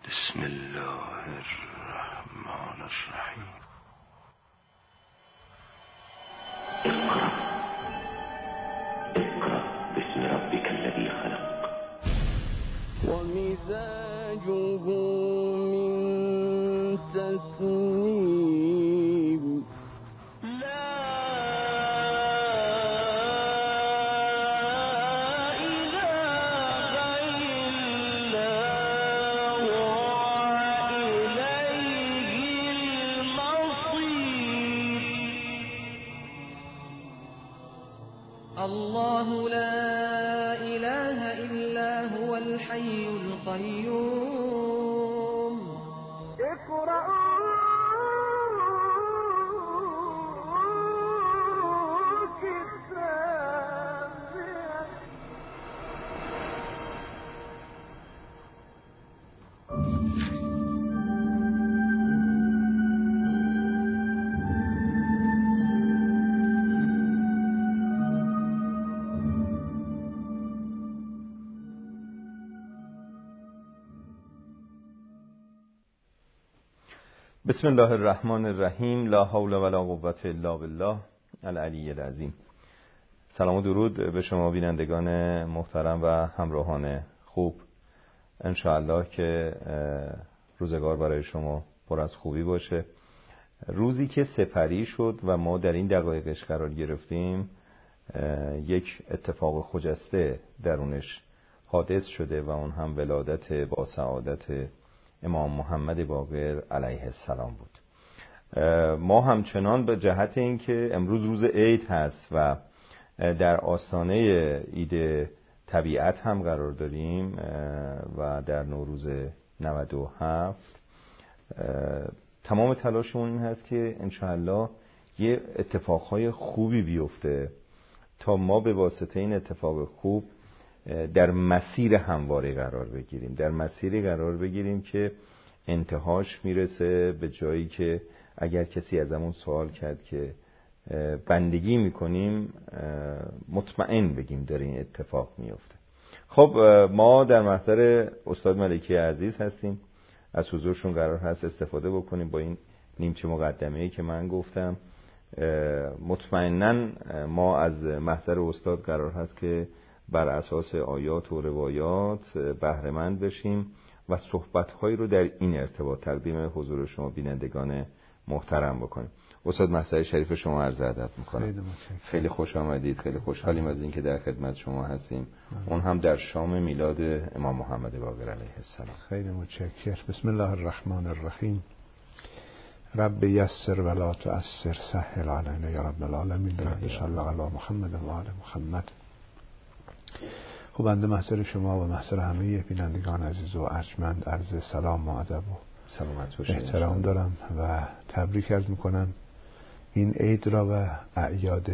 بسم الله الرحمن الرحیم. اقرأ باسم ربك الذي خلق. ومزاجه من تسنيم. الله لا إله إلا هو الحي القيوم. اقرأ كتابك. بسم الله الرحمن الرحیم. لا حول ولا قوة الا بالله العلی العظیم. سلام و درود به شما بینندگان محترم و همراهان خوب. انشاءالله که روزگار برای شما پر از خوبی باشه. روزی که سپری شد و ما در این دقایقش قرار گرفتیم، یک اتفاق خجسته درونش حادث شده و اون هم ولادت با سعادت امام محمد باقر علیه السلام بود. ما همچنان به جهت اینکه امروز روز عید هست و در آستانه عید طبیعت هم قرار داریم و در نوروز 97 تمام تلاشمون این هست که انشاءالله یه اتفاقهای خوبی بیفته تا ما به واسطه این اتفاق خوب در مسیر همواره قرار بگیریم، در مسیری قرار بگیریم که انتهاش میرسه به جایی که اگر کسی ازمون سوال کرد که بندگی میکنیم، مطمئن بگیم داره این اتفاق میفته. خب ما در محضر استاد ملکی عزیز هستیم، از حضورشون قرار هست استفاده بکنیم با این نیمچه مقدمه‌ای که من گفتم. مطمئناً ما از محضر استاد قرار هست که بر اساس آیات و روایات بهره مند بشیم و صحبت‌هایی رو در این ارتباط تقدیم حضور شما بینندگان محترم بکنیم. استاد محضر شریف شما عرض ادب می‌کنم. خیلی خوش آمدید. خیلی خوشحالیم از اینکه در خدمت شما هستیم، اون هم در شام میلاد امام محمد باقر علیه السلام. خیلی متشکرم. بسم الله الرحمن الرحیم. رب یسر ولا تعسر، سهل علینا یا رب العالمین. رب صل علی محمد و آل محمد. خب بنده محضر شما و محضر همه بینندگان عزیز و ارجمند عرض سلام و ادب و احترام دارم و تبریک عرض میکنم این عید را و اعیاد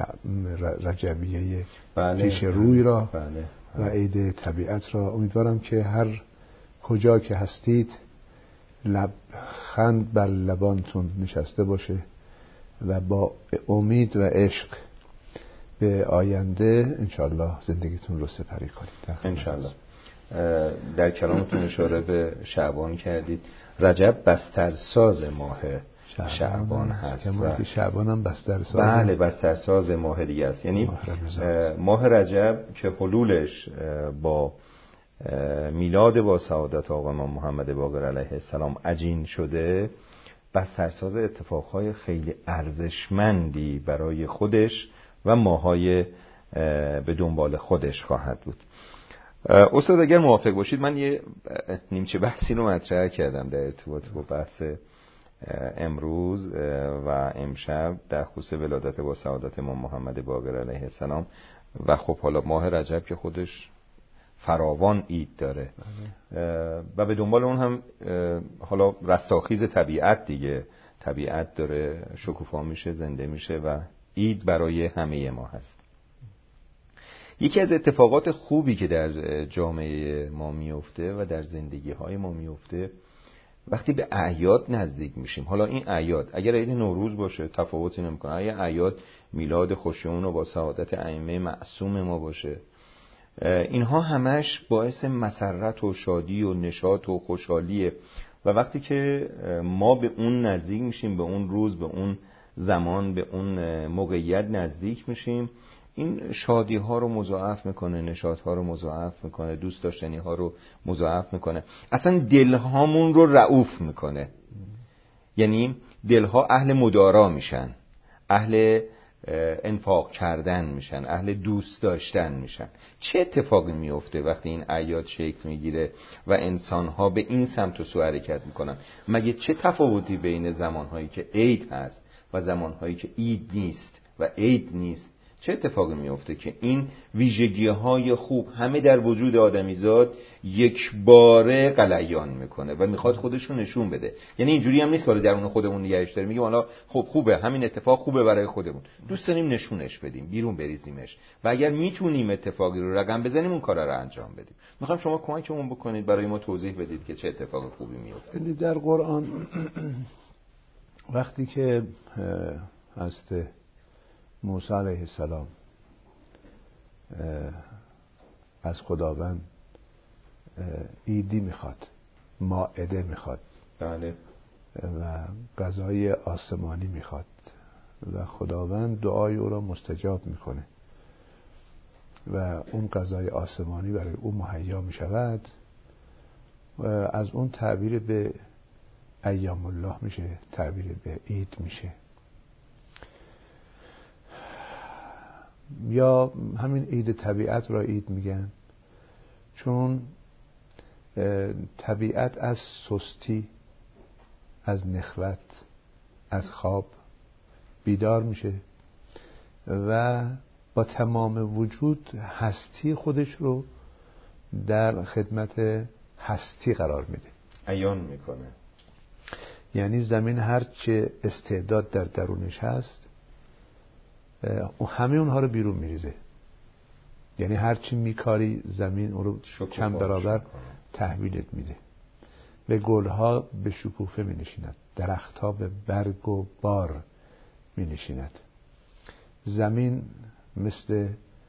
رجبیه پیش روی را و عید طبیعت را. امیدوارم که هر کجا که هستید لبخند بر لبانتون نشسته باشه و با امید و عشق به آینده انشالله زندگیتون رو سپری کنید. انشالله. در کلامتون اشاره به شعبان کردید. رجب بسترساز ماه شعبان هست و شعبان هم بسترساز. بله، بسترساز ماه دیگه است. یعنی ماه رجب که حلولش با میلاد با سعادت آقا امام محمد باقر علیه السلام عجین شده، بسترساز اتفاقهای خیلی ارزشمندی برای خودش و ماهای به دنبال خودش خواهد بود. استاد اگر موافق باشید من یه نیمچه بحثی رو مطرح کردم در ارتباط با بحث امروز و امشب در خصوص ولادت با سعادت امام محمد باقر علیه السلام و خب حالا ماه رجب که خودش فراوان عید داره و به دنبال اون هم حالا رستاخیز طبیعت دیگه، طبیعت داره شکوفا میشه، زنده میشه و عید برای همه ما هست. یکی از اتفاقات خوبی که در جامعه ما میفته و در زندگی های ما میفته وقتی به اعیاد نزدیک میشیم. حالا این اعیاد اگر عید نوروز باشه تفاوتی نمیکنه، اگر اعیاد میلاد خوشیون و با سعادت ائمه معصوم ما باشه، اینها همش باعث مسرت و شادی و نشاط و خوشحالیه و وقتی که ما به اون نزدیک میشیم، به اون روز، به اون زمان، به اون موقعیت نزدیک میشیم، این شادی ها رو مضاعف میکنه، نشاط ها رو مضاعف میکنه، دوست داشتنی ها رو مضاعف میکنه، اصلا دل هامون رو رعوف میکنه. یعنی دل ها اهل مدارا میشن، اهل انفاق کردن میشن، اهل دوست داشتن میشن. چه اتفاقی میفته وقتی این اعیاد شکل میگیره و انسان ها به این سمت و سو حرکت میکنن؟ مگه چه تفاوتی بین زمانهایی که عید هست و زمانهایی که عید نیست و عید نیست؟ چه اتفاقی میفته که این ویژگی‌های خوب همه در وجود آدمیزاد یک باره غلیان میکنه و میخواد خودش رو نشون بده؟ یعنی اینجوری هم نیست که درون خودمون نگهش داریم میگیم حالا خب خوبه، همین اتفاق خوبه برای خودمون، دوست داریم نشونش بدیم، بیرون بریزیمش و اگر میتونیم اتفاقی رو رقم بزنیم اون کارا رو انجام بدیم. میخوام شما کمکمون بکنید، برای ما توضیح بدید که چه اتفاق خوبی میفته. در قرآن وقتی که حضرت موسی علیه السلام از خداوند عیدی میخواد، مائده میخواد، بله، و غذای آسمانی میخواد و خداوند دعای او را مستجاب میکنه و اون غذای آسمانی برای او مهیا میشود و از اون تعبیر به ایام الله میشه، تعبیر به عید میشه. یا همین عید طبیعت را عید میگن، چون طبیعت از سستی، از نخوت، از خواب بیدار میشه و با تمام وجود هستی خودش رو در خدمت هستی قرار میده، عیان میکنه. یعنی زمین هر چه استعداد در درونش هست همه اونها رو بیرون میریزه. یعنی هر چی میکاری زمین اون رو کم برابر تحویلت میده. به گلها به شکوفه می نشیند، درختها به برگ و بار می نشیند. زمین مثل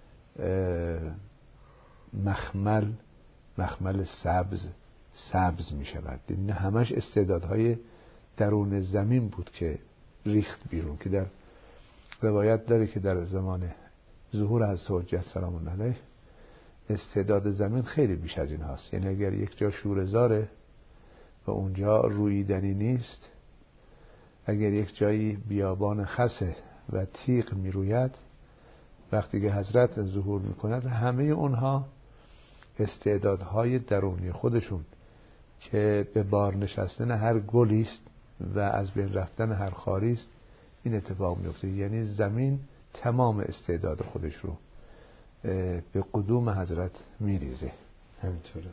مخمل سبز می شود. این همش استعدادهای درون زمین بود که ریخت بیرون، که در روایت داره که در زمان ظهور حضرت حجت سلام الله علیه استعداد زمین خیلی بیش از این هاست. یعنی اگر یک جا شوره‌زاره و اونجا رویدنی نیست، اگر یک جایی بیابان خسه و تیغ می روید، وقتی که حضرت ظهور می کند همه اونها استعدادهای درونی خودشون که به بار نشستن هر گلی است و از بین رفتن هر خاری است این اتفاق می افته. یعنی زمین تمام استعداد خودش رو به قدوم حضرت می ریزه. همینطوره.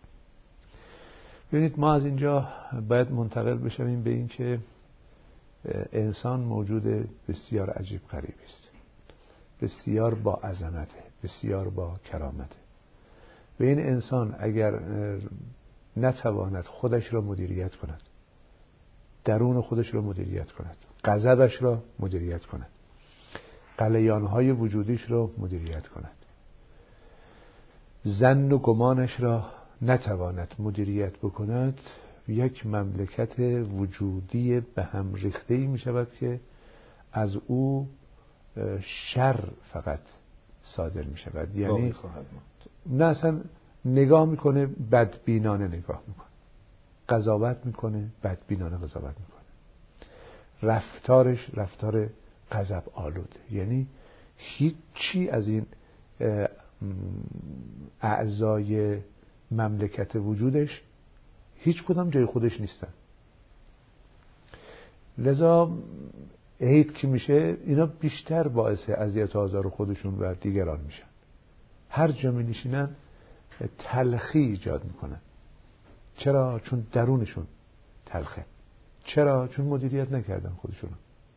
ببینید ما از اینجا باید منتقل بشویم به این که انسان موجود بسیار عجیب غریبی است، بسیار با عظمته، بسیار با کرامته. و این انسان اگر نتواند خودش را مدیریت کند، درون خودش را مدیریت کند، غضبش را مدیریت کند، غلیانهای وجودیش را مدیریت کند، ظن و گمانش را نتواند مدیریت بکند، یک مملکت وجودی به هم ریخته‌ای می شود که از او شر فقط صادر می شود. یعنی نه اصلا نگاه میکنه بدبینانه نگاه میکنه، قضاوت میکنه بدبینانه قضاوت میکنه، رفتارش رفتار غضب آلوده. یعنی هیچی از این اعضای مملکت وجودش هیچ کدام جای خودش نیستن. لذا عید که میشه اینا بیشتر باعث اذیت و آزار خودشون و دیگران میشن. هر جا می نشینن تلخی ایجاد میکنن. چرا؟ چون درونشون تلخه. چرا؟ چون مدیریت نکردن خودشون.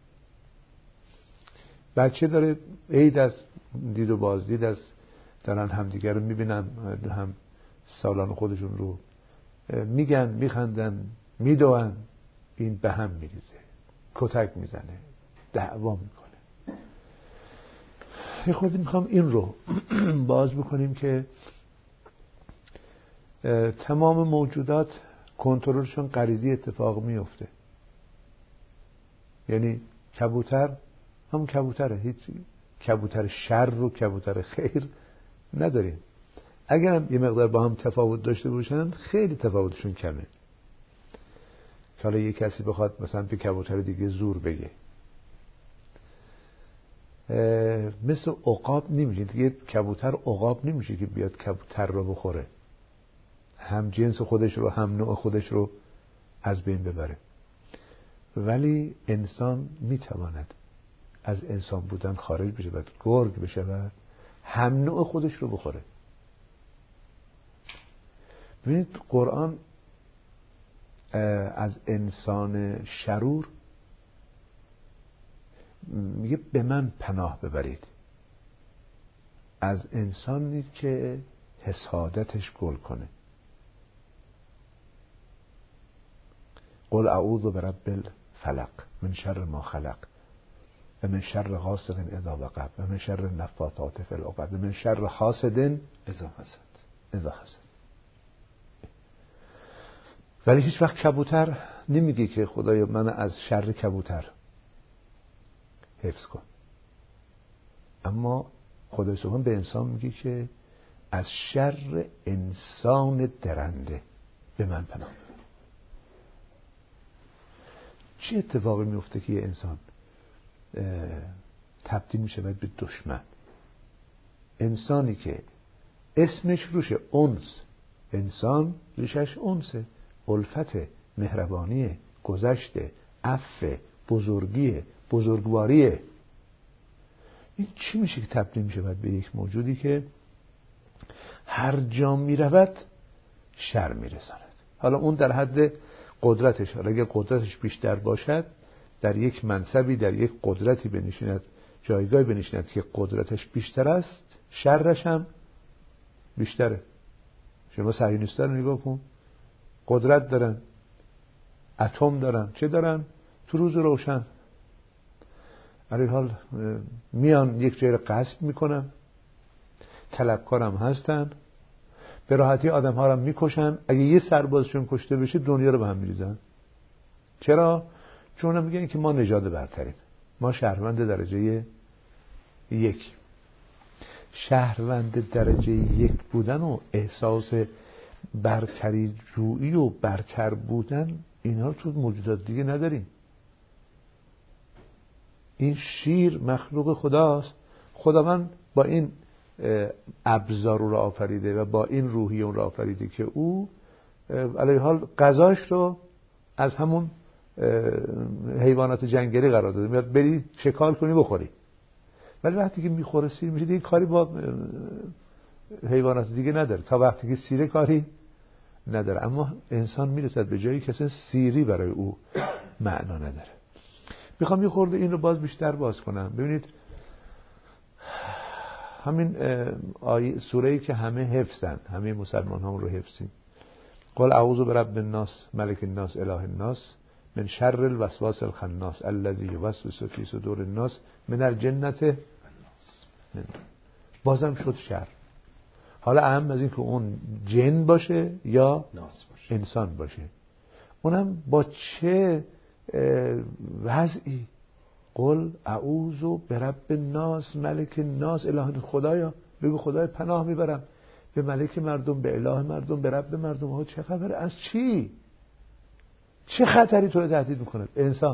بچه داره عید از دید و بازدید از دارن همدیگر رو میبینن، هم سالان خودشون رو میگن، میخندن، میدوئن، این به هم میریزه، کتک میزنه، دعوا میکنه. یه خورده میخوام این رو باز بکنیم که تمام موجودات کنترلشون غریزی اتفاق میفته. یعنی کبوتر هم کبوتره، هیچ کبوتر شر و کبوتر خیر نداریم. اگر هم یه مقدار با هم تفاوت داشته باشن خیلی تفاوتشون کمه. که حالا یه کسی بخواد مثلا به کبوتر دیگه زور بگه، مثل عقاب نمیشه دیگه. کبوتر عقاب نمیشه که بیاد کبوتر رو بخوره، هم جنس خودش رو هم نوع خودش رو از بین ببره. ولی انسان میتواند از انسان بودن خارج بشه و گرگ بشه و هم نوع خودش رو بخوره. ببینید قرآن از انسان شرور میگه به من پناه ببرید، از انسانی که حسادتش گل کنه. قل اعوذ برب الفلق من شر ما خلق و من شر غاسق اذا وقب و من شر النفاثات فی العقد و من شر حاسد اذا حسد. ولی هیچ وقت کبوتر نمیگه که خدایا من از شر کبوتر حفظ کن. اما خدای سبحان به انسان میگه که از شر انسان درنده به من پناه ببر. چه اتفاقی میفته که یه انسان تبدیل میشه به دشمن؟ انسانی که اسمش روشه انس، انسان ریشش انسه، الفت، مهربانی، گذشت، عفو، بزرگی، بزرگواریه. این چی میشه که تبدیل میشه به یک موجودی که هر جا میرود شر میرساند؟ حالا اون در حد قدرتش، حالا اگه قدرتش بیشتر باشد در یک منصبی، در یک قدرتی بنشیند، جایگاهی بنشیند که قدرتش بیشتر است، شرش هم بیشتره. شما صهیونیست‌ها رو نگاه کن، قدرت دارن، اتم دارن، چه دارن؟ تو روز روشن علی حال میان یک جای رو غصب میکنن، طلبکارم هستن، به راحتی آدم ها رو میکشن. اگه یه سربازشون کشته بشه دنیا رو به هم میریزن. چرا؟ چون هم میگن که ما نژاد برتریم، ما شهروند درجه 1. شهروند درجه 1 بودن و احساس برتری جویی و برتر بودن، اینا تو موجودات دیگه نداریم. این شیر مخلوق خداست، خداوند با این ابزار رو آفریده و با این روحیه اون رو آفریده که او علیه حال غذاش رو از همون حیوانات جنگلی قرار داده، میاد بری شکار کنی بخوری. ولی وقتی که میخوره سیر میشه دیگه کاری با حیوانات دیگه نداره، تا وقتی که سیره کاری نداره. اما انسان میرسد به جایی که سیری برای او معنا نداره. میخوام یه خورده این رو باز بیشتر باز کنم. ببینید همین سوره‌ای که همه حفظن، همه مسلمان ها رو حفظیم، قل اعوذ برب الناس ملک الناس اله الناس من شر الوسواس الخناس الذی یوسوس فی صدور الناس من الجنة. بازم شد شر. حالا اهم از این که اون جن باشه یا انسان باشه، اونم با چه وضعی. قل اعوذ برب الناس ملک الناس اله. خدایا بگو خدای پناه میبرم به ملک مردم، به اله مردم، به رب مردم. ها چه خبره؟ از چی؟ چه خطری تو رو تهدید میکنه؟ انسان،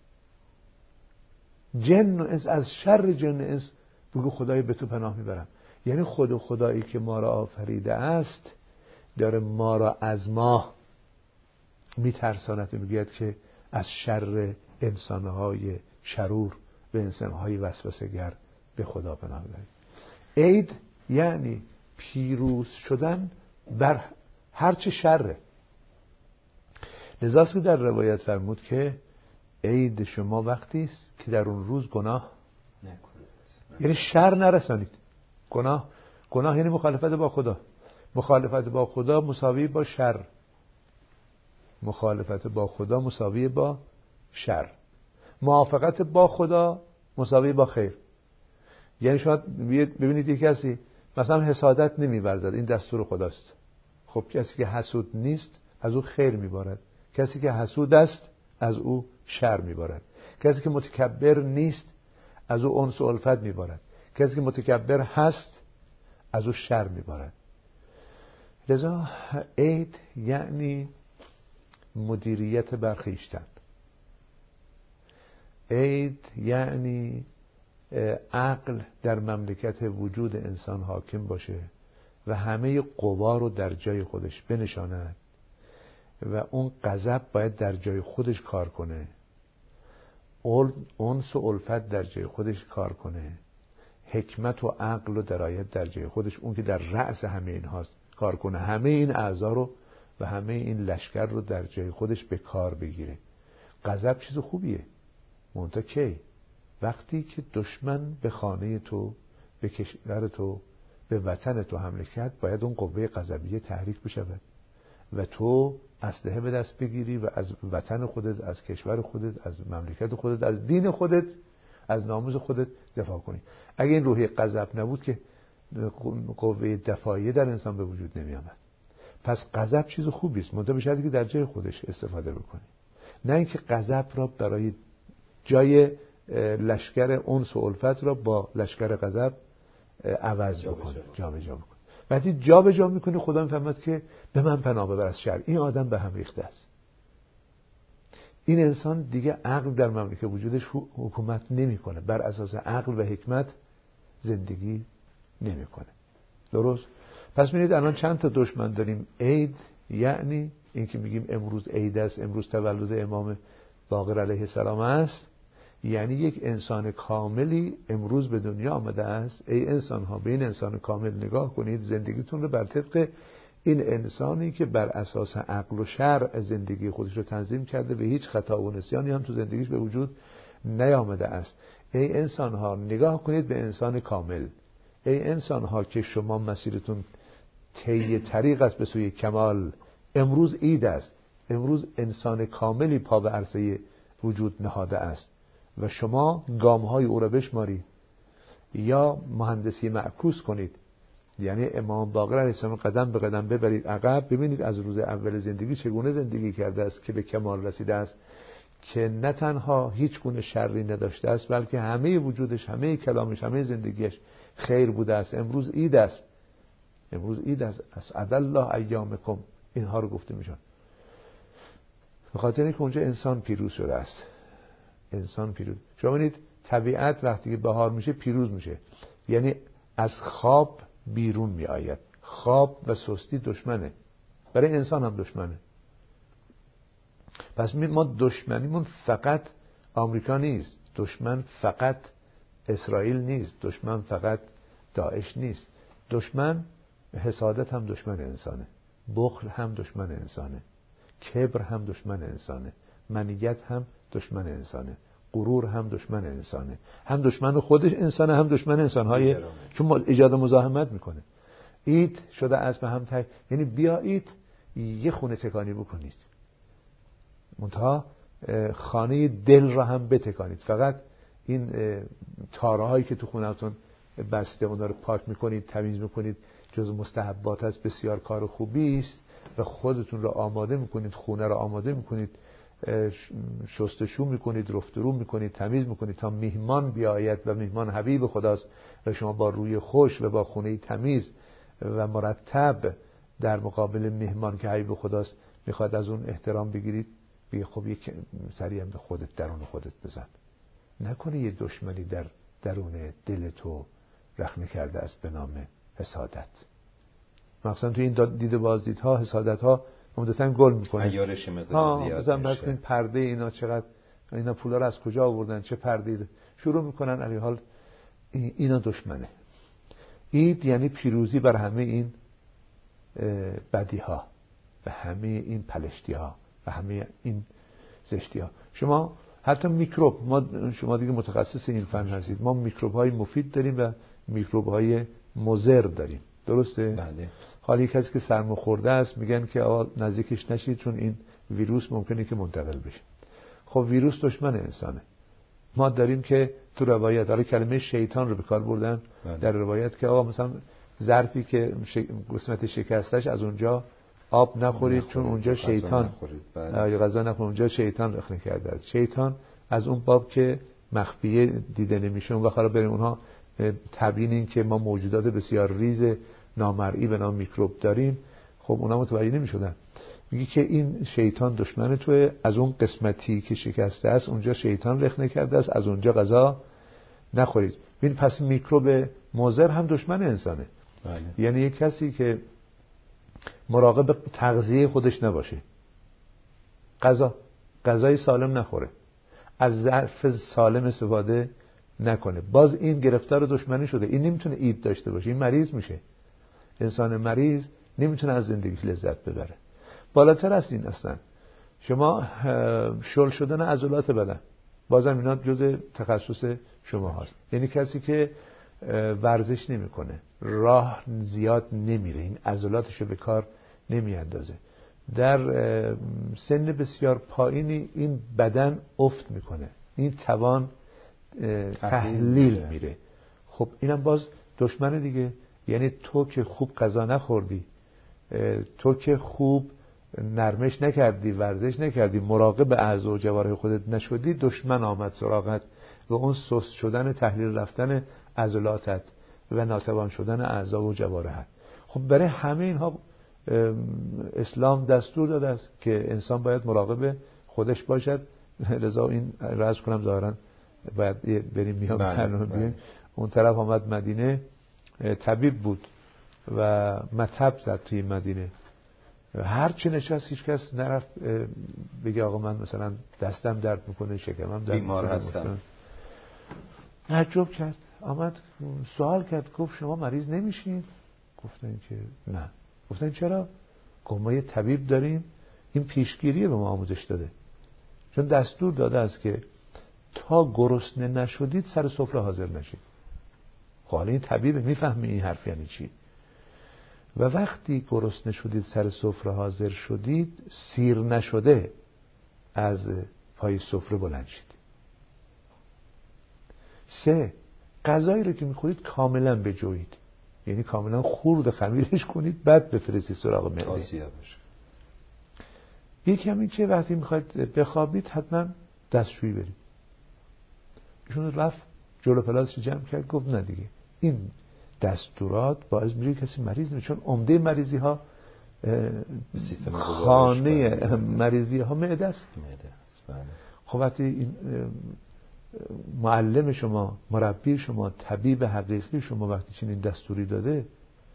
جن و انس. از شر جن و انس بگو خدای به تو پناه میبرم. یعنی خدایی که ما را آفریده است داره ما را از ما میترساند، میگوید که از شر انسانهای شرور و انسانهای وسوسه‌گر به خدا پناه ببرید. عید یعنی پیروز شدن بر هرچه شره. لذاست که در روایت فرمود که عید شما وقتی است که در اون روز گناه نکنید، یعنی شر نرسانید. گناه یعنی مخالفت با خدا. مخالفت با خدا مساوی با شر. مخالفت با خدا مساوی با شر. موافقت با خدا مساوی با خیر. یعنی شاید ببینید یک کسی مثلا حسادت نمی‌ورزد، این دستور خداست. خب کسی که حسود نیست از او خیر می‌بارد، کسی که حسود است از او شر می‌بارد. کسی که متکبر نیست از او انس و الفت می‌بارد، کسی که متکبر هست از او شر می‌بارد. لذا عید یعنی مدیریت بر خویشتن. عید یعنی عقل در مملکت وجود انسان حاکم باشه و همه قوا رو در جای خودش بنشاند و اون غضب باید در جای خودش کار کنه، انس و الفت در جای خودش کار کنه، حکمت و عقل و درایت در جای خودش، اون که در رأس همه این هاست، کار کنه، همه این اعضا رو و همه این لشکر رو در جای خودش به کار بگیره. غضب چیز خوبیه، منتها کی؟ وقتی که دشمن به خانه تو، به کشور تو، به وطن تو حمله کرد، باید اون قوه غضبیه تحریک بشود و تو اسلحه به دست بگیری و از وطن خودت، از کشور خودت، از مملکت خودت، از دین خودت، از ناموس خودت دفاع کنی. اگه این روحیه غضب نبود که قوه دفاعیه در انسان به وجود نمی آمد. پس غضب چیز خوبی است، منتها به شرطی که در جای خودش استفاده بکنی، نه اینکه غضب را برای جای لشکر انس و الفت را با لشکر غضب عوض بکنی، جابجا بکنی. وقتی جابجا میکنی خدا میفهمد که به من پناه ببر از شر، این آدم به هم ریخته است، این انسان دیگه عقل در مملکت وجودش حکومت نمیکنه، بر اساس عقل و حکمت زندگی نمیکنه. درست؟ پس ببینید الان چند تا دشمن داریم. عید یعنی این که میگیم امروز عید است، امروز تولد امام باقر علیه السلام است، یعنی یک انسان کاملی امروز به دنیا آمده است. ای انسان ها، به این انسان کامل نگاه کنید، زندگیتون رو بر طبق این انسانی که بر اساس عقل و شرع زندگی خودش رو تنظیم کرده و هیچ خطا و نسیانی هم تو زندگیش به وجود نیامده است. ای انسان ها نگاه کنید به انسان کامل. ای انسان ها که شما مسیرتون طی طریق است به سوی کمال. امروز عید است، امروز انسان کاملی پا به عرصه وجود نهاده است و شما گام‌های او را بشمارید یا مهندسی معکوس کنید، یعنی امام باقر علیه السلام قدم به قدم ببرید عقب، ببینید از روز اول زندگی چگونه زندگی کرده است که به کمال رسیده است، که نه تنها هیچ گونه شری نداشته است بلکه همه وجودش، همه کلامش، همه زندگیش خیر بوده است. امروز عید است، امروز عید است، اسعد الله ایامکم، اینها رو گفته میشن به خاطر اینکه اونجا انسان پیروز شده است. انسان پیروز. شما ببینید طبیعت وقتی که بهار میشه پیروز میشه، یعنی از خواب بیرون می آید. خواب و سستی دشمنه، برای انسان هم دشمنه. پس ما دشمنیمون فقط آمریکا نیست، دشمن فقط اسرائیل نیست، دشمن فقط داعش نیست، دشمن حسادت هم دشمن انسانه، بخل هم دشمن انسانه، کبر هم دشمن انسانه، منیت هم دشمن انسانه، غرور هم دشمن انسانه، هم دشمن خودش انسانه، هم دشمن انسانهای، چون ایجاد مزاحمت میکنه. عید شده از به هم یعنی بیایید یه خونه تکانی بکنید، منتها خانه دل را هم بتکانید. فقط این تاره هایی که تو خونه‌تون بسته اونا رو پاک میکنید، تمیز میکنید، جز مستحبات است، بسیار کار خوبی است و خودتون را آماده میکنید، خونه را آماده میکنید، شستشو میکنید، رفت رو میکنید، تمیز میکنید تا میهمان بیاید و میهمان حبیب خداست و شما با روی خوش و با خونه تمیز و مرتب در مقابل میهمان که حبیب خداست میخواد از اون احترام بگیرید، بگی خب یک سری هم به خودت، درون خودت بزن، نکنه یه دشمنی در درون دل تو رخنه کرده است به نام حسادت. مخصوصا تو این دید بازدیدها حسادتها عمدتاً گل میکنه. عیارش مقدار زیاد میشه. مثلا پرده اینا چقدر، اینا پولا رو از کجا آوردن، چه پرده، شروع میکنن علی حال اینا دشمنه. عید یعنی پیروزی بر همه این بدی ها و همه این پلشتی ها و همه این زشتی ها. شما حتی میکروب، شما دیگه متخصص این فن هستید، ما میکروب های مفید داریم و میکروب های مضر داریم، درسته؟ بله. حالا کسی که سرما خورده است میگن که آقا نزدیکش نشید چون این ویروس ممکنه که منتقل بشه. خب ویروس دشمن انسانه، ما داریم که تو روایت حالا کلمه شیطان رو به کار بردن در روایت که آقا مثلا ظرفی که قسمت شکستش از اونجا آب نخورید چون اونجا شیطان یا غذا نخورید اونجا شیطان رخنه کرده. شیطان از اون باب که مخفیه دیده نمیشه اون وقت بریم اونها تبیین این که ما موجودات بسیار ریز نامرئی به نام میکروب داریم، خب اونا متوجه نمیشدن. میگه که این شیطان دشمن توه، از اون قسمتی که شکسته است اونجا شیطان رخنه کرده است، از اونجا غذا نخورید. ببین پس میکروب مضر هم دشمن انسانه. بله. یعنی یک کسی که مراقب تغذیه خودش نباشه، غذای سالم نخوره، از ظرف سالم استفاده نکنه، باز این گرفتار دشمنی شده. این نمیتونه عید داشته باشه، این مریض میشه. انسان مریض نمیتونه از زندگیش لذت ببره. بالاتر از این اصلا شما شل شدن عضلات بدن، بازم اینا جزء تخصص شما هست. یعنی کسی که ورزش نمیکنه، راه زیاد نمیره، این عضلاتش رو به کار نمیاندازه، در سن بسیار پایینی این بدن افت میکنه، این توان تحلیل میره. خب اینم باز دشمن دیگه. یعنی تو که خوب غذا نخوردی، تو که خوب نرمش نکردی، ورزش نکردی، مراقب اعضا و جوارح خودت نشدی، دشمن آمد سراغت و اون سست شدن تحلیل رفتن عضلاتت و ناتوان شدن اعضا و جوارحت. خب برای همه اینها اسلام دستور داده است که انسان باید مراقب خودش باشد. لذا این رأس کنم ظاهرا باید بریم میام برنامه بیایم. اون طرف آمد مدینه، طبیب بود و مطب زد توی مدینه. هر چی نشست هیچ کس نرفت بگه آقا من مثلا دستم درد میکنه، شکمم درد بیمار هستم. تعجب کرد، آمد سوال کرد، گفت شما مریض نمیشین؟ گفتن که نه. گفتن چرا؟ گفت ما یه طبیب داریم، این پیشگیری به ما آموزش داده، چون دستور داده است که تا گرسنه نشدید سر سفره حاضر نشید. حالا این طبیب میفهمه این حرف یعنی چی. و وقتی گرسنه شدید سر سفره حاضر شدید، سیر نشده از پای سفره بلند شید. 3 غذایی رو که میخورید کاملا بجویید، یعنی کاملا خورد خمیرش کنید، بعد بفرستید سراغ معده. یکی همین که وقتی میخواید بخوابید حتما دستشویی برید. ایشون رفت جلو پلاسش جمع کرد، گفت نه دیگه این دستورات باعث میشه کسی مریض نشه، چون عمده مریضی ها خانه مریضی ها معده است. خب وقتی این معلم شما، مربی شما، طبیب حقیقی شما وقتی چنین دستوری داده،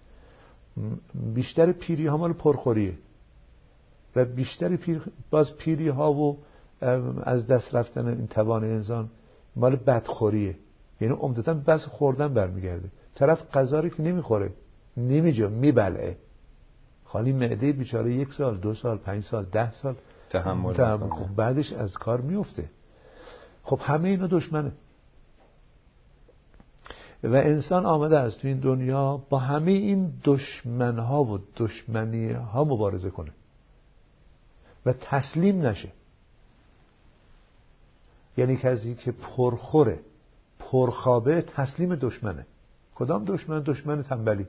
بیشتر پیری ها مال پرخوریه و بیشتر باز پیری ها و از دست رفتن این توان انسان مال بدخوریه. یعنی عمدتاً بس خوردن برمیگرده. طرف غذا رو که نمیخوره، نمیجا، میبلعه، خالی معده بیچاره 1 سال 2 سال 5 سال 10 سال تحمل کنه، بعدش از کار میفته. خب همه اینا دشمنه و انسان آمده است تو این دنیا با همه این دشمنها و دشمنی ها مبارزه کنه و تسلیم نشه. یعنی کسی که پرخوره، پرخوابه، تسلیم دشمنه. کدام دشمن؟ دشمن تنبلی،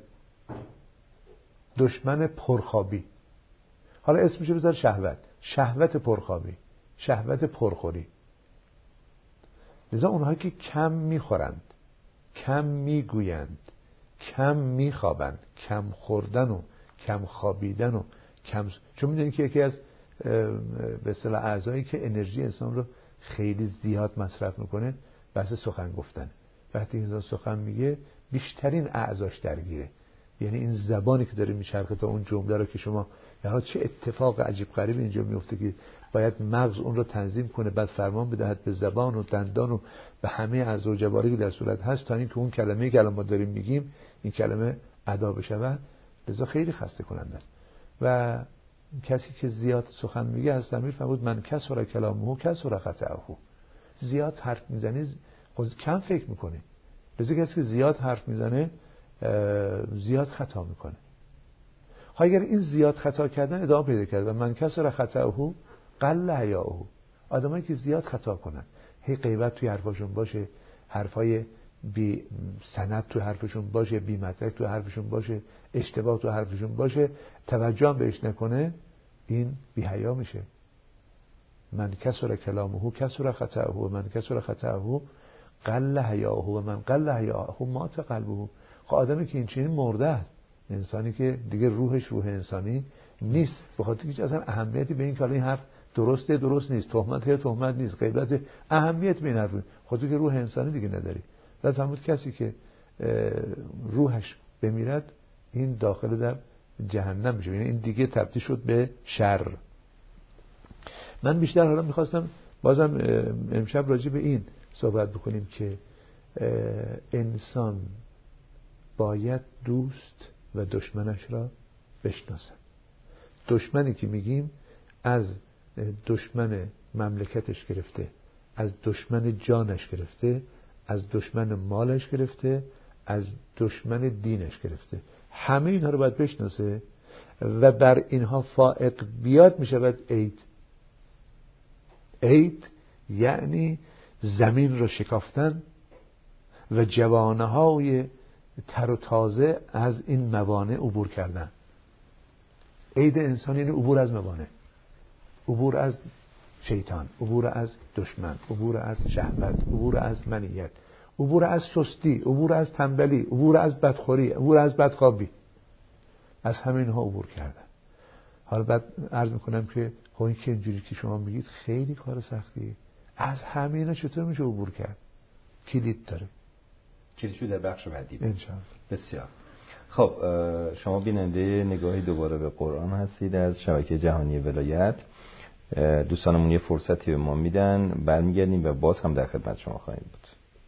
دشمن پرخوابی. حالا اسمش بذار شهوت، شهوت پرخوابی، شهوت پرخوری. لذا اونهایی که کم میخورند، کم میگویند، کم میخوابند، کم خوردن و کم خوابیدن و کم، چون میدونید که یکی از به اصطلاح اعضایی که انرژی انسان رو خیلی زیاد مصرف میکنه بحث سخن گفتن. وقتی انسان سخن میگه بیشترین اعضاش درگیره. یعنی این زبانی که داره میچرخه تا اون جمله رو که شما، یعنی چه اتفاق عجیب غریب اینجا میفته که باید مغز اون رو تنظیم کنه، بعد فرمان بدهد به زبان و دندان و به همه اعضا و جوارحی که در صورت هست تا اینکه اون کلمه‌ای که الان ما داریم میگیم این کلمه ادا بشود. لذا خیلی خسته کننده. و کسی که زیاد سخن میگه از ضمیر فرمود من کسر کلامه کسر خطأه. زیاد حرف میزنی خود کم فکر میکنه. لذا کسی که زیاد حرف میزنه زیاد خطا میکنه. اگر این زیاد خطا کردن ادامه پیدا کرد و من کسر خطأه قل حیاءه، آدمایی که زیاد خطا کنن، هی غیبت توی حرفاشون باشه، حرفای بی سند تو حرفشون باشه، بی مدرک تو حرفشون باشه، اشتباه تو حرفشون باشه، توجه هم بهش نکنه، این بی حیا میشه. من کسر کلامه کسر خطأه و من کسر خطأه قل حیاءه و من قل حیاءه مات قلبه. خب آدمی که این چنین مرده است، انسانی که دیگه روحش روح انسانی نیست، بخاطر که اصلا اهمیتی به این که این حرف درسته درست نیست، تهمت نیست، غیبت، اهمیت به این حرف خودت که روح انسانی دیگه نداری. بعد فهمید کسی که روحش بمیرد این داخل در جهنم میشه، یعنی این دیگه تبدیل شد به شر. من بیشتر حالا میخواستم بازم امشب راجع به این صحبت بکنیم که انسان باید دوست و دشمنش را بشناسد. دشمنی که میگیم از دشمن مملکتش گرفته، از دشمن جانش گرفته، از دشمن مالش گرفته، از دشمن دینش گرفته، همه اینها رو باید بشناسه و بر اینها فائق بیاد میشود عید. عید یعنی زمین را شکافتن و جوانه‌های تر و تازه از این موانع عبور کردن. عید انسان یعنی عبور از موانع، عبور از شیطان، عبور از دشمن، عبور از شهوت، عبور از منیت، عبور از سستی، عبور از تنبلی، عبور از بدخوری، عبور از بدخوابی. از همین ها عبور کردن. حالا بعد عرض میکنم که خب این که اینجوری که شما میگید خیلی کار سختیه. از همینا چطور میشه عبور کرد؟ کلید داره. کلیدشو در بخش بعدی انشاءالله. بسیار خب. شما بیننده نگاهی دوباره به قرآن هستید از شبکه جهانی ولایت. دوستانمون یه فرصتی به ما میدن، برمیگردیم و باز هم در خدمت شما خواهیم بود.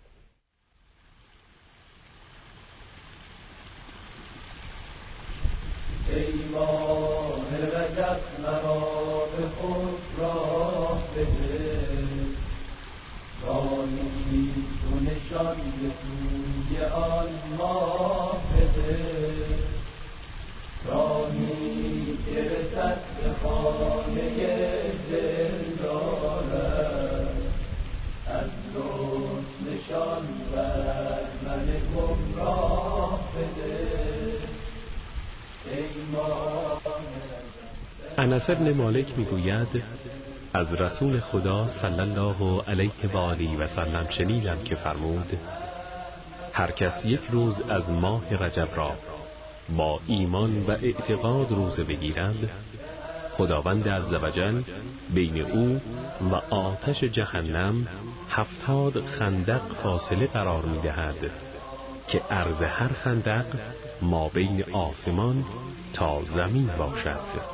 ای ماه رجب مرا به خود راه بده، راهی تو نشان به سوی آن ماه بده، راهی که رسد به خانه دل دارد، از لطف نشان بر من گمراه بده. انس بن مالک میگوید از رسول خدا صلی الله علیه و آله و سلم شنیدم که فرمود هر کس یک روز از ماه رجب را با ایمان و اعتقاد روزه بگیرد، خداوند عزوجل بین او و آتش جهنم 70 خندق فاصله قرار میدهد که عرض هر خندق ما بین آسمان تا زمین باشد.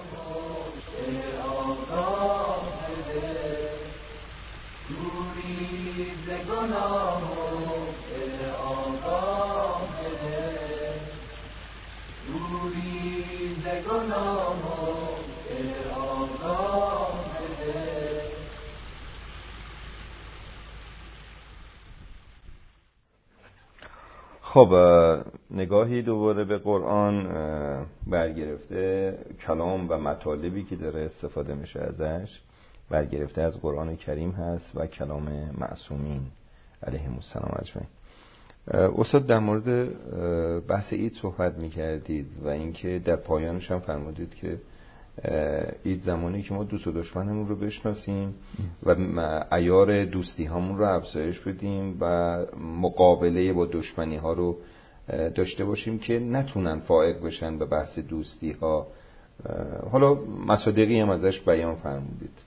خب نگاهی دوباره به قرآن برگرفته، کلام و مطالبی که داره استفاده میشه ازش برگرفته از قرآن کریم هست و کلام معصومین علیهم السلام اجمعین. استاد در مورد بحث عید صحبت میکردید و اینکه در پایانش هم فرمودید که عید زمانی که ما دوست و دشمنمون رو بشناسیم و عیار دوستی هامون رو افزایش بدیم و مقابله با دشمنی ها رو داشته باشیم که نتونن فائق بشن به بحث دوستی ها. حالا مصادیقی هم ازش بیان فرمودید.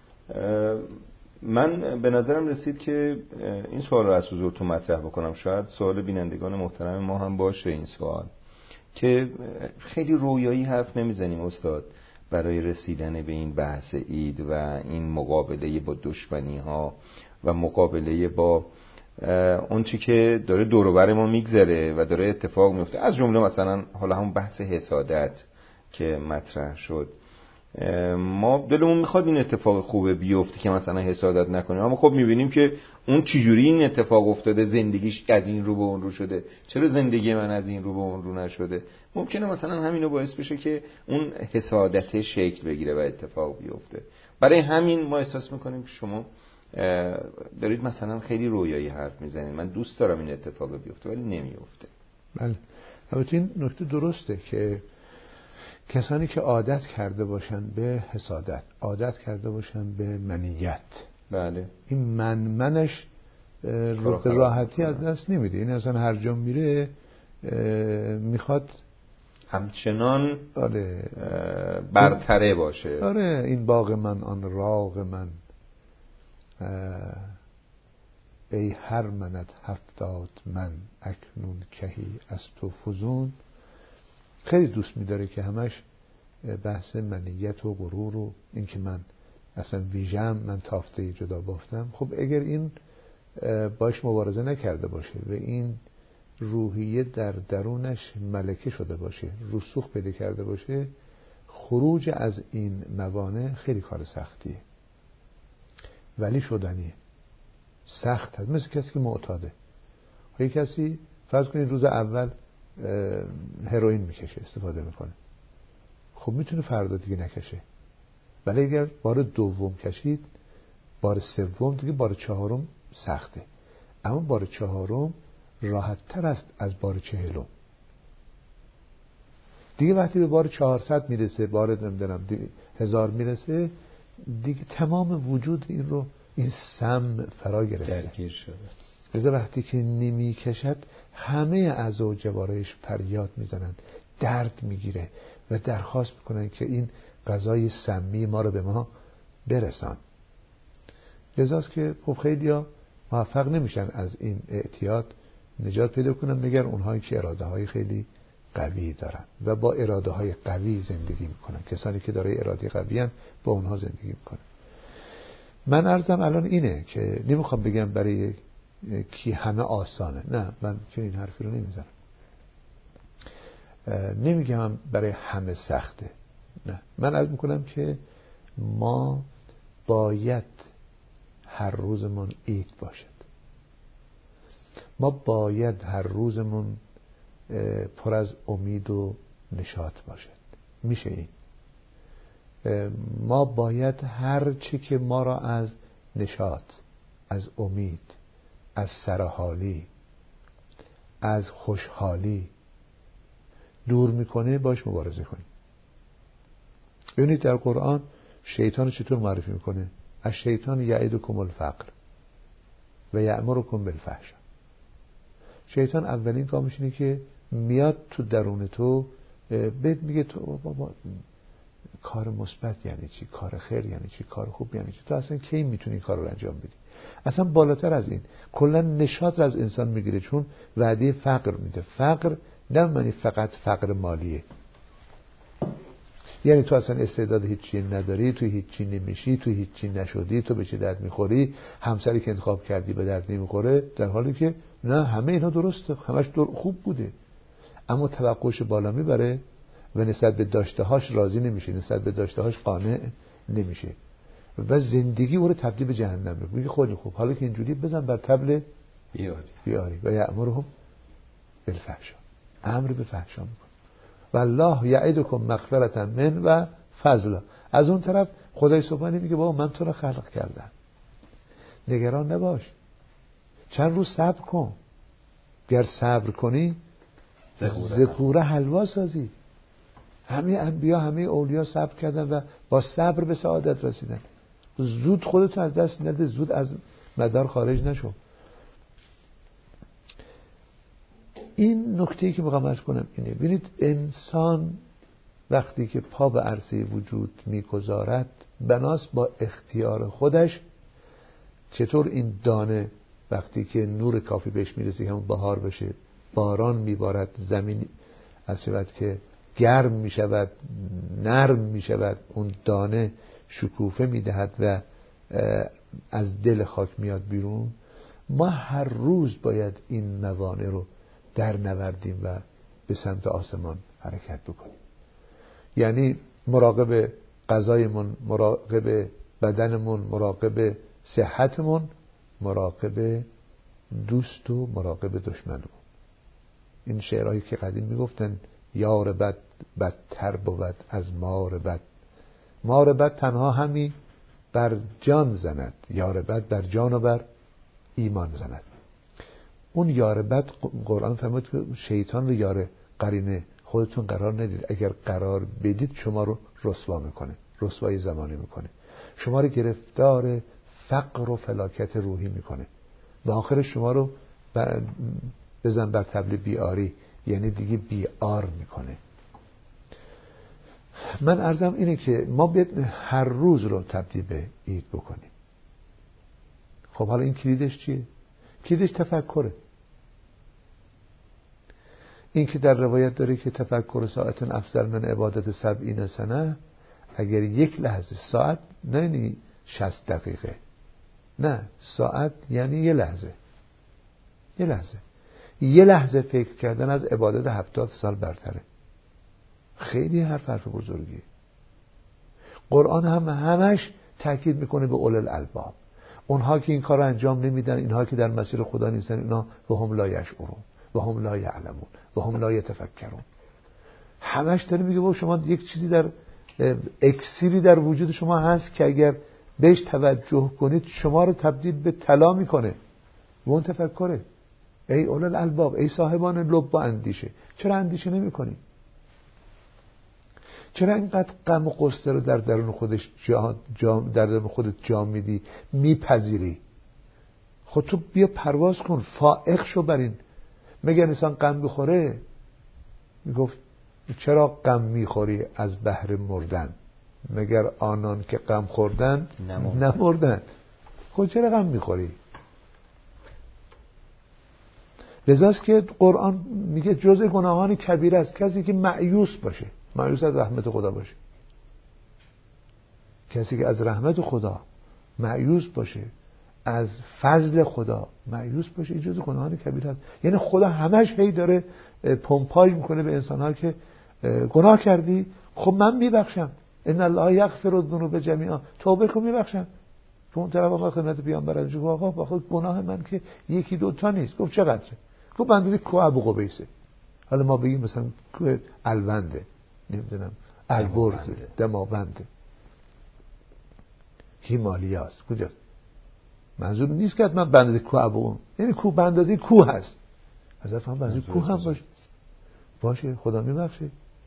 من به نظرم رسید که این سوال رو از حضورتون مطرح بکنم، شاید سوال بینندگان محترم ما هم باشه این سوال، که خیلی رویایی حرف نمیزنیم استاد برای رسیدن به این بحث عید و این مقابله با دشمنی ها و مقابله با اون چی که داره دور و بر ما میگذره و داره اتفاق میفته، از جمله مثلا حالا همون بحث حسادت که مطرح شد. ما دلمون میخواد این اتفاق خوبه بیفته که مثلا حسادت نکنیم، اما خب میبینیم که اون چجوری این اتفاق افتاده، زندگیش از این رو به اون رو شده، چرا زندگی من از این رو به اون رو نشده؟ ممکنه مثلا همینو باعث بشه که اون حسادت شکل بگیره و اتفاق بیفته. برای همین ما احساس میکنیم که شما دارید مثلا خیلی رویایی حرف میزنید، من دوست دارم این اتفاق بیفته ولی نمیفته. بله، البته این نکته درسته که کسانی که عادت کرده باشن به حسادت، عادت کرده باشن به منیت، بله، این منش رو به راحتی از دست نمیده. این اصلا هر جا میره میخواد همچنان آره برتره باشه. آره این باغ من آن راغ من، ای هر منت 70 من، اکنون کهی از تو فزون. خیلی دوست می‌داره که همش بحث منیت و غرور و این که من اصلا ویژم، من تافته جدا بافتم. خب اگر این باش مبارزه نکرده باشه و این روحیه در درونش ملکه شده باشه، رسوخ پیدا کرده باشه، خروج از این موانع خیلی کار سختیه ولی شدنیه. سخت هست، مثل کسی که معتاده. های کسی فرض کنید روز اول هروئین میکشه، استفاده میکنه، خب میتونه فردا دیگه نکشه، ولی اگر بار دوم کشید، بار سوم، دیگه بار چهارم سخته، اما بار چهارم راحت تر است از بار 40. دیگه وقتی به بار 400 میرسه، بار نمیدونم 1000 میرسه، دیگه تمام وجود این سم فرا گرفته، درگیر شده. لذا وقتی که نمی کشد همه اعضا و جوارحش فریاد میزنن، درد میگیره و درخواست میکنن که این غذای سمی ما رو به ما برسان. لذاست که خب خیلیا موفق نمیشن از این اعتیاد نجات پیدا کنن، مگر اونهایی که اراده های خیلی قوی دارن و با اراده های قوی زندگی میکنن. کسانی که دارای اراده قوی هن با اونها زندگی میکنن. من عرضم الان اینه که نمیخوام بگم برای کی همه آسانه، نه، من چنین حرفی رو نمیزنم. نمیگم برای همه سخته، نه، من عرض میکنم که ما باید هر روزمون عید باشد، ما باید هر روزمون پر از امید و نشاط باشد. میشه این. ما باید هر چی که ما را از نشاط، از امید، از سرحالی، از خوشحالی دور میکنه باش مبارزه کنیم. ببینید در قرآن شیطان چطور معرفی میکنه؟ از شیطان یعدکم الفقر و یأمرکم بالفحشاء. شیطان اولین کارش اینه که میاد تو درون تو، بهت میگه تو بابا کار مثبت یعنی چی، کار خیر یعنی چی، کار خوب یعنی چی، تو اصلا کی میتونی این کار رو انجام بدی؟ اصلا بالاتر از این کلا نشاط رو از انسان میگیره، چون وعده فقر میده. فقر نه معنی فقط فقر مالیه، یعنی تو اصلا استعداد هیچی نداری، تو هیچی نمیشی، تو هیچی نشدی، تو به چه درد میخوری، همسری که انتخاب کردی به درد نمیخوره، در حالی که نه، همه اینا درسته، همش خوب بوده، اما توقعش بالا میبره و نسبت به داشتهاش راضی نمیشه، نسبت به داشتهاش قانع نمیشه و زندگی او رو تبدیل به جهنم میکنه. میگه خیلی خوب، حالا که اینجوری بزن بر طبل بیاری و یأمرهم بالفحشاء، امر به فحشا میکنه. والله یعدکم مغفرة من و فضلا. از اون طرف خدای سبحانه میگه بابا من تو رو خلق کردم، نگران نباش، چند روز صبر کن، گر صبر کنی زکوره حلوا سازی. همه انبیا، همه اولیا صبر کردن و با صبر به سعادت رسیدن. زود خودت از دست نده، زود از مدار خارج نشو. این نکته‌ای که میخوام عرض کنم اینه، ببینید انسان وقتی که پا به عرصه وجود میگذارد، بناس با اختیار خودش چطور این دانه وقتی که نور کافی بهش میرسه همون بهار بشه، باران میبارد، زمین از شود که گرم میشود، نرم میشود، اون دانه شکوفه میدهد و از دل خاک میاد بیرون. ما هر روز باید این موانع رو در نوردیم و به سمت آسمان حرکت بکنیم. یعنی مراقب غذایمون، مراقب بدنمون، مراقب صحتمون، مراقب دوست و مراقب دشمنمون. این شعرهایی که قدیم میگفتن یار بد بدتر بود از مار بد. مار بد تنها همین بر جان زند، یار بد بر جان و بر ایمان زند. اون یار بد قرآن فرمود که شیطان و یار قرینه خودتون قرار ندید، اگر قرار بدید شما رو رسوا میکنه، رسوایی زمانی میکنه، شما رو گرفتار فقر و فلاکت روحی میکنه و آخر شما رو بزن بر طبل بیاری، یعنی دیگه بیار میکنه. من عرضم اینه که ما باید هر روز رو تبدیل به عید بکنیم. خب حالا این کلیدش چیه؟ کلیدش تفکره. این که در روایت داره که تفکر ساعت افضل من عبادت 70 سنه، اگر یک لحظه، ساعت نه یعنی 60 دقیقه، نه، ساعت یعنی یه لحظه فکر کردن از عبادت 70 سال برتره. خیلی حرف بزرگیه. قرآن همش تاکید میکنه به اولل الباب، اونها که این کار رو انجام نمیدن، اینها که در مسیر خدا نیستن، اینا و هم لا یشعرون و هم لا یعلمون و هم لا یتفکرون. همش داره میگه با شما یک چیزی در اکسیری در وجود شما هست که اگر بهش توجه کنید شما رو تبدیل به طلا میکنه و اون تفکره. ای اولل الباب، ای صاحبان لب و اندیشه، چرا اندیشه نمیکنی؟ چرا اینقدر غم و غصه رو در درون خودش در درون خودت جا میدی، میپذیری؟ خود تو بیا پرواز کن، فائق شو بر این. مگه انسان غم میخوره؟ میگفت چرا غم میخوری از بهر مردن؟ مگر آنان که غم خوردن نمردن. خود چرا غم میخوری؟ لذاست که قرآن میگه جزء گناهان کبیره است کسی که مایوس باشه، مایوس از رحمت خدا باشه. کسی که از رحمت خدا مایوس باشه، از فضل خدا مایوس باشه، این جزء گناهان کبیره است. یعنی خدا همش هی داره پمپاژ میکنه به انسان‌ها که گناه کردی، خب من میبخشم، ان الله یغفر الذنوب جمیعا، توبه کن میبخشم. تو اون طرف آقا خدمت پیامبر گفت آقا بخود گناه من که یکی دوتا نیست. گفت چقدره؟ گفت بندازی کوه ابو قبیسه. حالا ما بگیم مثلا کوه الونده، نمیدونم البرز، دماوند، هیمالیاست، کجاست؟ منظور نیست که من بندازی کوه ابو، یعنی کوه بندازی کوه هست. از افهم بندازی کوه هم باشه خدا میبخشه.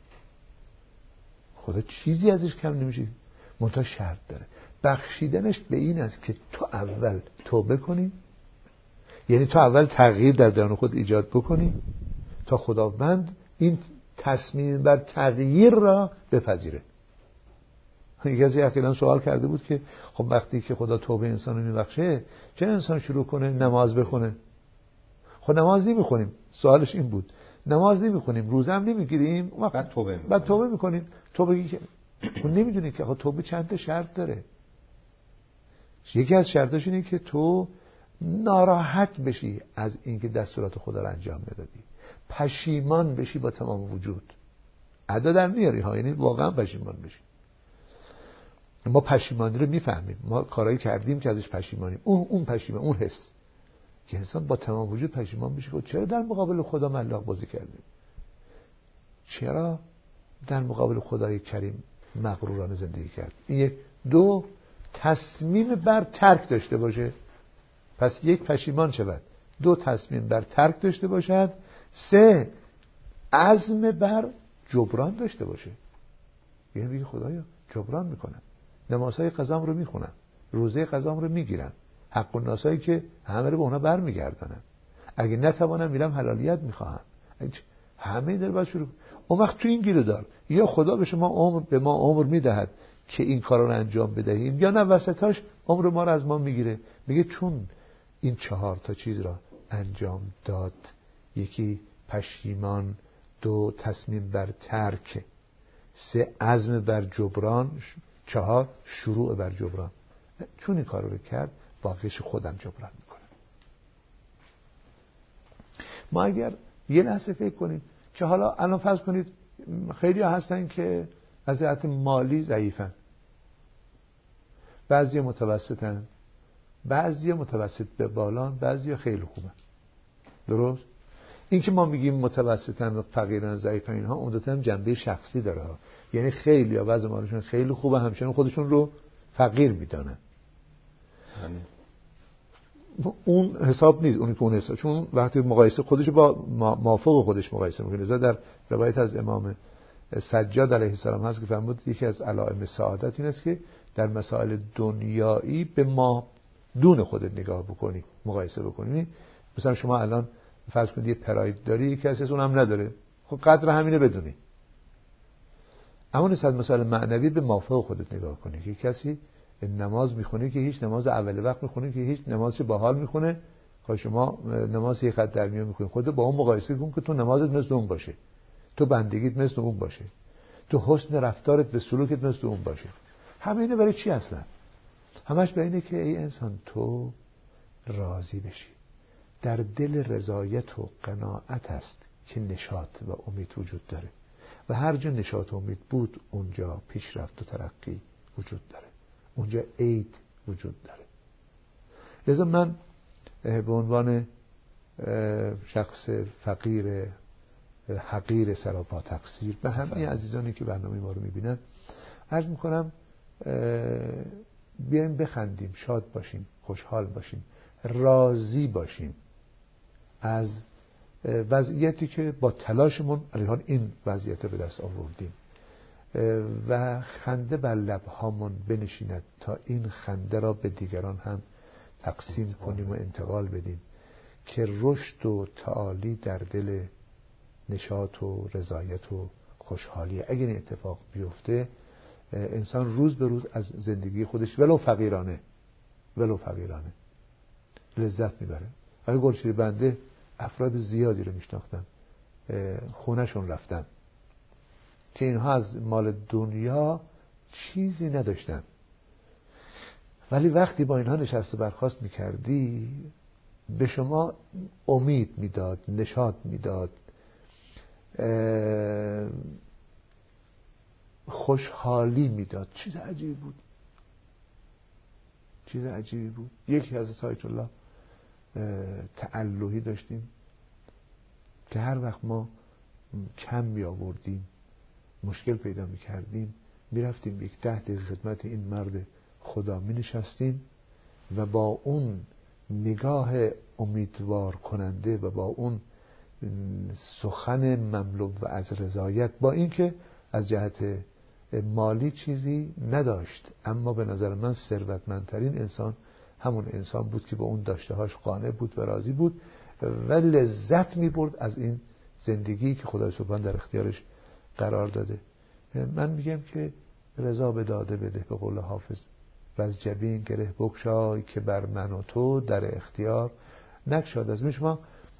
خدا چیزی ازش کم نمیشه، منتها شرط داره. بخشیدنش به این است که تو اول توبه کنی، یعنی تو اول تغییر در درون خود ایجاد بکنی تا خداوند این تصمیم بر تغییر را بپذیره. یکی از اخیراً سوال کرده بود که خب وقتی که خدا توبه انسان رو میبخشه، چه انسان شروع کنه نماز بخونه؟ خب نماز نمیخونیم، سوالش این بود، نماز نمیخونیم، روزه هم نمیگیریم، بعد توبه میکنیم. توبه که نمیدونی که خب توبه چند تا شرط داره. یکی از شرطاش اینه که تو ناراحت بشی از اینکه دستورات خدا رو انجام ندادی، پشیمان بشی با تمام وجود، ادا در میاری ها، یعنی واقعا پشیمان بشی. ما پشیمانی رو میفهمیم، ما کارایی کردیم که ازش پشیمانیم، اون پشیمان، اون حس که انسان با تمام وجود پشیمان بشه. چرا در مقابل خدا ملاق بازی کردیم؟ چرا در مقابل خدای کریم مغرورانه زندگی کرد؟ این یک. دو، تصمیم بر ترک داشته باشه. پس یک، پشیمان شود. دو، تصمیم بر ترک داشته باشد. سه، عزم بر جبران داشته باشه. یعنی بگی خدایا جبران میکنم، نمازهای قضام رو میخونم، روزه قضام رو میگیرم، حق الناسایی که همه رو به اونا برمیگردانم، اگه نتوانم میرم حلالیت میخواهم. همه داره باید شروع. اون وقت تو این گیره دار، یا خدا به ما عمر میدهد که این کارا رو انجام بدهیم، یا نه وسطاش عمر ما رو از ما میگیره، میگه چون این 4 تا چیز را انجام داد، یکی پشیمان، دو تصمیم بر ترک، سه عزم بر جبران، 4 شروع بر جبران، چون این کار رو کرد باقیش خودم جبران میکنم. ما اگر یه لحظه فکر کنیم که حالا الان فرض کنید خیلی ها هستن که از جهت مالی ضعیفن، بعضی متوسطن، بعضی متوسط به بالان، بعضی خیلی خوبن. درست؟ این که ما میگیم متوسطن و فقیرن ضعیفن، اینها عمدتاً جنبه شخصی داره ها. یعنی خیلی ها وضع مالشون خیلی خوبه، همچنان خودشون رو فقیر میدانن. اون حساب نیست، اونی که اون حساب، چون وقتی مقایسه خودش با مافوق خودش مقایسه میکنه. لذا در روایت از امام سجاد علیه السلام هست که فرمود یکی از علائم سعادت این است که در مسائل دنیایی به ما دون خودت نگاه بکنی، مقایسه بکنی. مثلا شما الان فرض کنید یه پراید داری، یکی از اونم نداره، خب قدر همینه بدونی. اما نسبت مسائل معنوی به مافوق خودت نگاه کنی که کسی نماز میخونه که هیچ نماز اول وقت میخونه که هیچ نمازش باحال میخونه، خب شما نماز یک خط در میون میخونی، خودت با اون مقایسه کن که تو نمازت مثل اون باشه، تو بندگیت مثل اون باشه، تو حسن رفتارت به سلوکت مثل اون باشه. همه اینه برای چی اصلا؟ همش برای اینه که ای انسان تو راضی بشی. در دل رضایت و قناعت است که نشاط و امید وجود داره و هر جا نشاط و امید بود اونجا پیشرفت و ترقی وجود داره، اونجا عید وجود داره. لذا من به عنوان شخص فقیر حقیر سراپا تقصیر به همه عزیزانی که برنامه ما رو میبینن عرض میکنم بیایم بخندیم، شاد باشیم، خوشحال باشیم، راضی باشیم از وضعیتی که با تلاشمون علیحال این وضعیت به دست آوردیم و خنده بر لبهامون بنشیند تا این خنده را به دیگران هم تقسیم کنیم و انتقال بدیم که رشد و تعالی در دل نشاط و رضایت و خوشحالی. اگر این اتفاق بیفته انسان روز به روز از زندگی خودش ولو فقیرانه لذت میبره. آقای گلشیری بنده افراد زیادی رو میشناختم خونهشون رفتم که اینها از مال دنیا چیزی نداشتن، ولی وقتی با اینها نشست و برخاست میکردی به شما امید میداد، نشاط میداد، خوشحالی میداد. چیز عجیبی بود. یکی از آیت الله تعلهی داشتیم که هر وقت ما کم می آوردیم، مشکل پیدا می کردیم، می رفتیم یک تحت خدمت این مرد خدا می نشستیم و با اون نگاه امیدوار کننده و با اون سخن مملو و از رضایت، با اینکه از جهت مالی چیزی نداشت اما به نظر من ثروتمندترین انسان همون انسان بود که با اون داشته‌هاش قانع بود و راضی بود و لذت می‌برد از این زندگی که خدای سبحان در اختیارش قرار داده. من میگم که رضا به داده بده، به قول حافظ، و از جبین گره بگشای که بر من و تو در اختیار نگشاد. از شما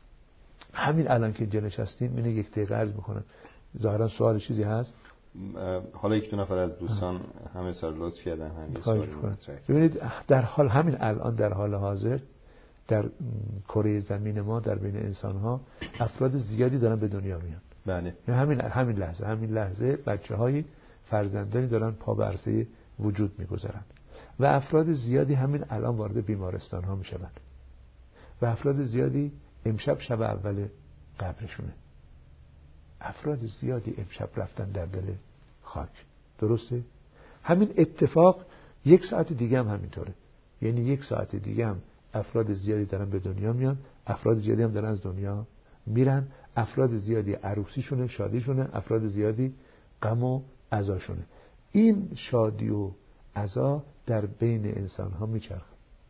همین الان که اینجا نشستیم اینو یک دقیقه عرض میکنم. ظاهرا سوال چیزی هست؟ حالا یک دو نفر از دوستان همه سال لطف کردن همین سوالی مطرح. ببینید در حال همین الان در حال حاضر در کره زمین ما در بین انسان ها افراد زیادی دارن به دنیا میان. بله. همین لحظه بچه‌های فرزندانی دارن پا به عرصه وجود میگذارن و افراد زیادی همین الان وارد بیمارستان ها میشن و افراد زیادی امشب شب اول قبرشونه. افراد زیادی امشب رفتن در دل خاک. درسته؟ همین اتفاق یک ساعت دیگه هم همینطوره. یعنی یک ساعت دیگه هم افراد زیادی دارن به دنیا میان، افراد زیادی هم دارن از دنیا میرن، افراد زیادی عروسیشونه، شادیشونه، افراد زیادی غم و عزاشونه. این شادی و عزا در بین انسان ها میچرخه.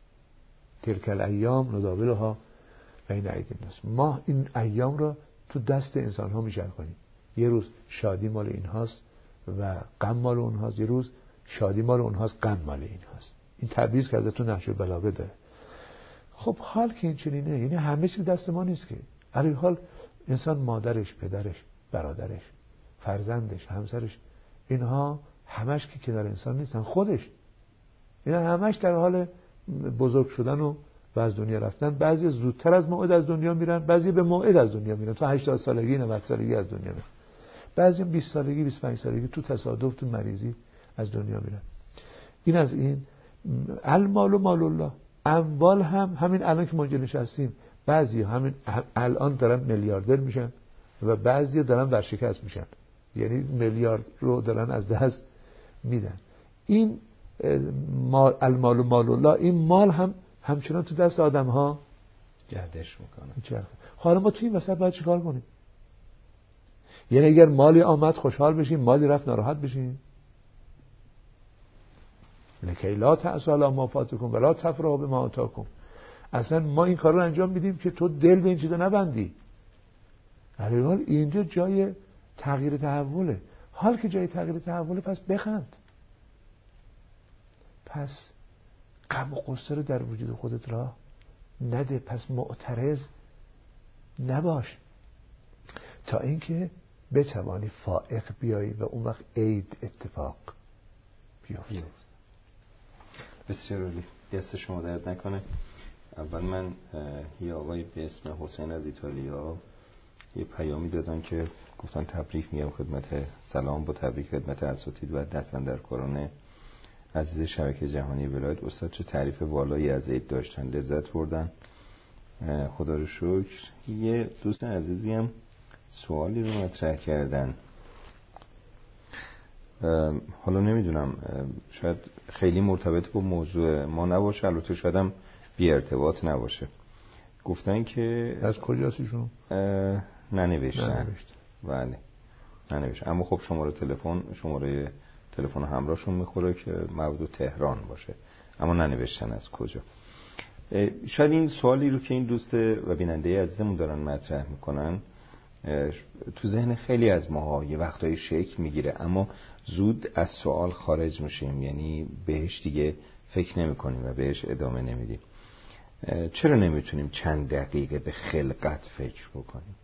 تلک الایام نداولها بین ایدی الناس. ما این ایام رو تو دست انسان ها میچرخونیم. یه روز شادی مال اینهاست و غم مال اونهاست، یه روز شادی مال اونهاست، غم مال اینهاست. این تبعیض که ازتون نهج البلاغه داره. خب حال که این چنینه، یعنی همه چیز دست ما نیست که. علی حال انسان مادرش، پدرش، برادرش، فرزندش، همسرش، اینها همش که کنار انسان نیستن. خودش اینا همش در حال بزرگ شدن و از دنیا رفتن. بعضی زودتر از موعد از دنیا میرن، بعضی به موعد از دنیا میرن، تا 80 سالگی 90 سالگی از دنیا میرن، بعضی 20 سالگی 25 سالگی تو تصادف تو مریضی از دنیا میرن. این از این. المال و مال الله. اموال هم همین الان که ما اینجا نشستیم بعضی همین الان دارن میلیاردر میشن و بعضی دارن ورشکست میشن، یعنی میلیارد رو دارن از دست میدن. این المال و مال الله، این مال هم همچنان تو دست آدم ها گردش میکنه. حالا ما توی این وسط باید چیکار کنیم؟ یعنی اگر مالی آمد خوشحال بشیم، مالی رفت ناراحت بشیم؟ لکی لا تأسوا علی ما فاتکم ولا تفرحوا بما آتاکم. اصلا ما این کار رو انجام میدیم که تو دل به این چیزا نبندی. در حال اینجا جای تغییر تحوله. حال که جای تغییر تحوله، پس بخند، پس غم و غصه رو در وجود خودت را نده، پس معترض نباش، تا اینکه بتوانی فائق بیایی و اون وقت عید اتفاق بیفته. بسیار عالی، دست شما درد نکنه. اول من یه آقای به اسم حسین از ایتالیا یه پیامی دادن که گفتن تبریک میگم خدمت، سلام با تبریک خدمت اساتید و دستاندرکاران عزیز شبکه جهانی ولایت. استاد چه تعریف والایی از عید داشتن، لذت بردن، خدا رو شکر. یه دوست عزیزی هم سوالی رو مطرح کردن، حالا نمیدونم شاید خیلی مرتبط با موضوع ما نباشه، البته شاید هم بی ارتباط نباشه. گفتن که از کجاست ایشون؟ ننوشتن. بله ننوشتن، اما خب شماره تلفن همراهشون میخوره که مربوط تهران باشه، اما ننوشتن از کجا. شاید این سوالی رو که این دوست و بیننده عزیزمون دارن مطرح میکنن تو ذهن خیلی از ماها یه وقتایی شکل میگیره، اما زود از سوال خارج میشیم، یعنی بهش دیگه فکر نمی کنیم و بهش ادامه نمیدیم. چرا نمیتونیم چند دقیقه به خلقت فکر بکنیم؟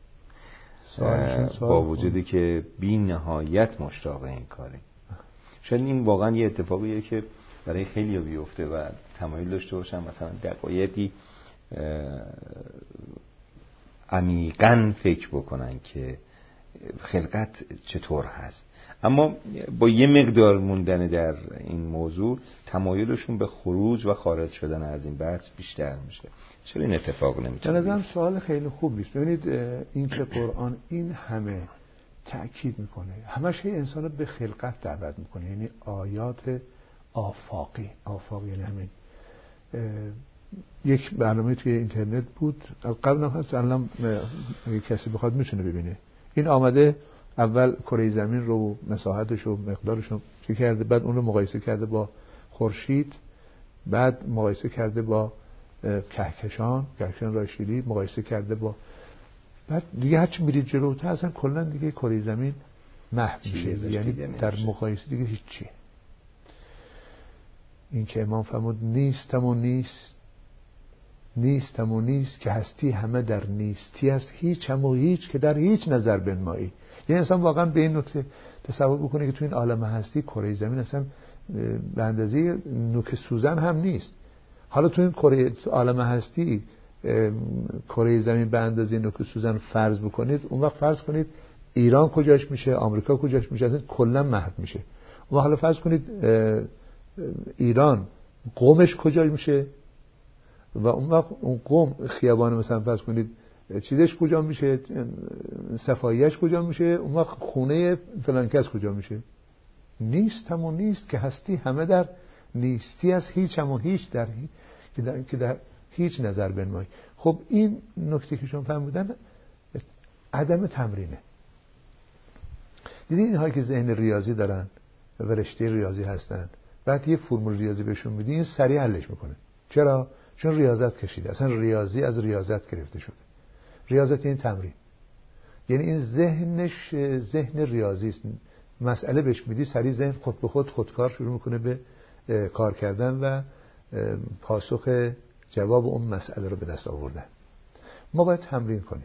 با وجودی که بی نهایت مشتاق این کاریم. شاید این واقعا یه اتفاقیه که برای خیلی بیفته و تمایل داشته باشن مثلا دقایقی عمیقاً فکر بکنن که خلقت چطور هست، اما با یه مقدار موندن در این موضوع تمایلشون به خروج و خارج شدن از این بحث بیشتر میشه. چرا این اتفاق نمیتونه؟ به نظرم سوال خیلی خوبی است. ببینید این که قرآن این همه تأکید میکنه، همش انسان رو به خلقت دعوت میکنه، یعنی آیات آفاقی یعنی همین. یک برنامه توی اینترنت بود قبلا هست، الان کسی بخواد میتونه ببینه. این آمده اول کره زمین رو مساحتش و مقدارش رو چه کرده، بعد اون رو مقایسه کرده با خورشید، بعد مقایسه کرده با کهکشان راه شیری، مقایسه کرده با، بعد دیگه هرچی میرید جلوتر اصلا کلا دیگه کره زمین محو میشه، یعنی در مقایسه دیگه هیچی. این که امام فرمود نیستم و نیست که هستی همه در نیستی است، هیچ هم و هیچ که در هیچ نظر بنمایی. یعنی انسان واقعا به این نکته تصور بکنه که تو این عالم هستی کره زمین اصلا به اندازه نوک سوزن هم نیست. حالا تو این عالم هستی کره زمین به اندازه نوک سوزن فرض بکنید، اون وقت فرض کنید ایران کجاش میشه، آمریکا کجاش میشه، اصلا کلا محو میشه. اون حالا فرض کنید ایران قومش کجا میشه و اون وقت اون قوم خیابان مثلا فرض کنید چیزش کجا میشه، صفاییش کجا میشه، اون وقت خونه فلان کس کجا میشه. نیستم و نیست که هستی همه در نیستی از هیچ هم و هیچ که در هیچ نظر بنمایی. خب این نکته که شما فهمیدن عدم تمرینه. دیدین اینهایی که ذهن ریاضی دارن و رشته ریاضی هستن، بعد یه فرمول ریاضی بهشون میدین این سریع حلش میکنه. چرا؟ چون ریاضت کشیده. اصلا ریاضی از ریاضت گرفته شده. ریاضت این تمرین، یعنی این ذهنش ذهن ریاضی است. مسئله بهش میدی سریع ذهن خود به خودکار شروع میکنه به کار کردن و پاسخ جواب اون مسئله رو به دست آوردن. ما باید تمرین کنیم.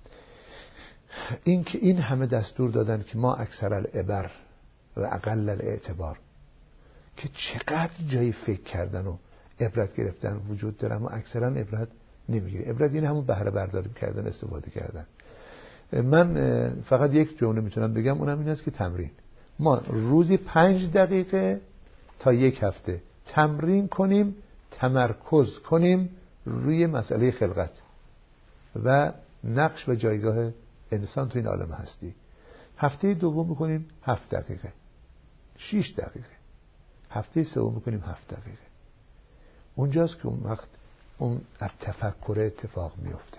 این که این همه دستور دادن که ما اکثر العبر و اقل الاعتبار، که چقدر جای فکر کردن و عبرت گرفتن وجود داره، اما اکثرا عبرت نمیگیره. عبرت این همون بهره برداری کردن، استفاده کردن. من فقط یک جمله میتونم بگم، اونم این است که تمرین. ما روزی 5 دقیقه تا 1 هفته تمرین کنیم، تمرکز کنیم روی مسئله خلقت و نقش و جایگاه انسان تو این عالم هستی. هفته دوم میکنیم 7 دقیقه، 6 دقیقه، هفته سوم میکنیم 7 دقیقه. اونجاست که اون وقت اون از تفکر اتفاق میفته.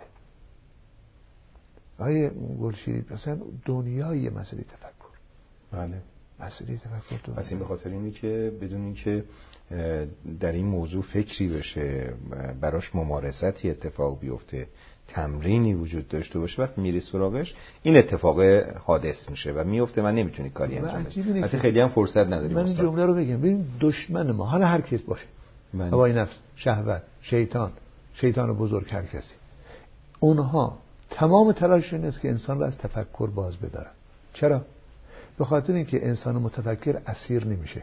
آیه گلشیری مثلا دنیای مسئله تفکر. بله. مسئله تفکر پس این به خاطر اینه که بدون اینکه در این موضوع فکری بشه، براش ممارستی اتفاق بیفته، تمرینی وجود داشته باشه، وقتی میری سراغش این اتفاق حادث میشه و میفته و نمیتونی کاری انجام بدی. حتی خیلی هم فرصت نداری. من این جمله رو بگم، ببین دشمن ما حالا هر کس باشه، هوای نفس، شهوت، شیطان بزرگ، هر کسی، اونها تمام تلاششون است که انسان رو از تفکر باز بدارن. چرا؟ به خاطر اینکه انسان متفکر اسیر نمیشه،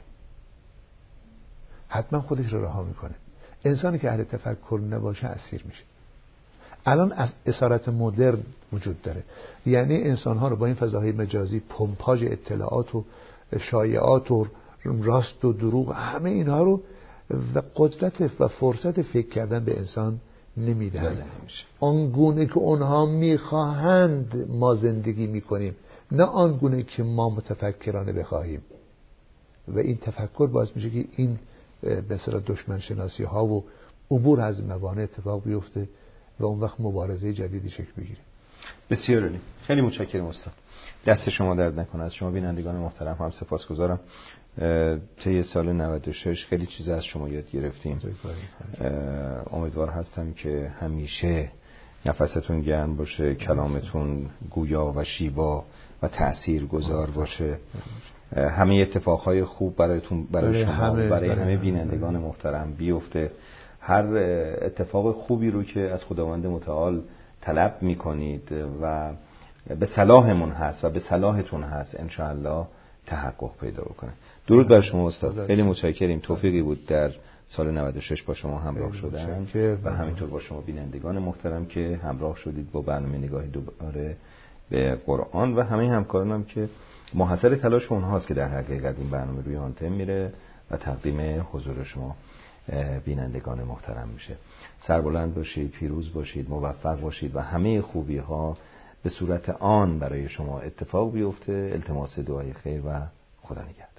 حتما خودش رو رها میکنه. انسانی که اهل تفکر نباشه اسیر میشه. الان از اسارت مدرن وجود داره، یعنی انسان‌ها رو با این فضاهای مجازی، پمپاژ اطلاعات و شایعات و راست و دروغ، همه اینها رو و قدرت و فرصت فکر کردن به انسان نمیدن. آنگونه که اونها میخواهند ما زندگی میکنیم، نه آنگونه که ما متفکرانه بخواهیم. و این تفکر باعث میشه که این به اصطلاح دشمن شناسی ها و عبور از موانع اتفاق بیفته و اون وقت مبارزه جدیدی شکل بگیره. بسیار عالی. خیلی متشکرم استاد. دست شما درد نکنه. از شما بینندگان محترم هم سپاسگزارم. طی سال 96 خیلی چیز از شما یاد گرفتیم. امیدوار هستم که همیشه نفستون گرم باشه، کلامتون گویا و شیوا و تاثیرگذار باشه. همه اتفاقهای خوب برای شما، برای همه بینندگان محترم بیفته. هر اتفاق خوبی رو که از خداوند متعال طلب میکنید و به صلاحمون هست و به صلاحتون هست، انشاءالله تحقق پیدا بکنه. درود بر شما استاد. خیلی متشکریم. توفیقی بود در سال 96 با شما همراه شدن و همینطور با شما بینندگان محترم که همراه شدید با برنامه نگاهی دوباره به قرآن و همه همکارانم که محصل تلاش اونهاست که در حقیقت این برنامه روی آنتن میره و تقدیم حضور شما بینندگان محترم میشه. سربلند باشید، پیروز باشید، موفق باشید و همه خوبی ها به صورت آن برای شما اتفاق بیفته. التماس دعای خیر و خدا نگهدار.